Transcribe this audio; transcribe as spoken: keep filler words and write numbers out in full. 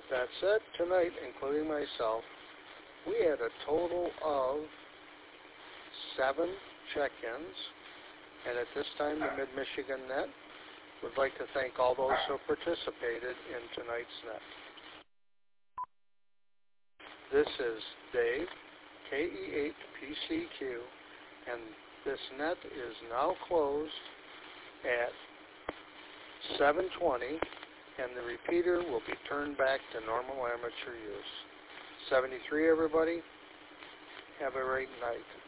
that said, tonight, including myself, we had a total of seven check-ins, and at this time, the Mid-Michigan Net would like to thank all those who participated in tonight's net. This is Dave, K E eight P C Q, and this net is now closed at seven twenty, and the repeater will be turned back to normal amateur use. seventy-three, everybody. Have a great night.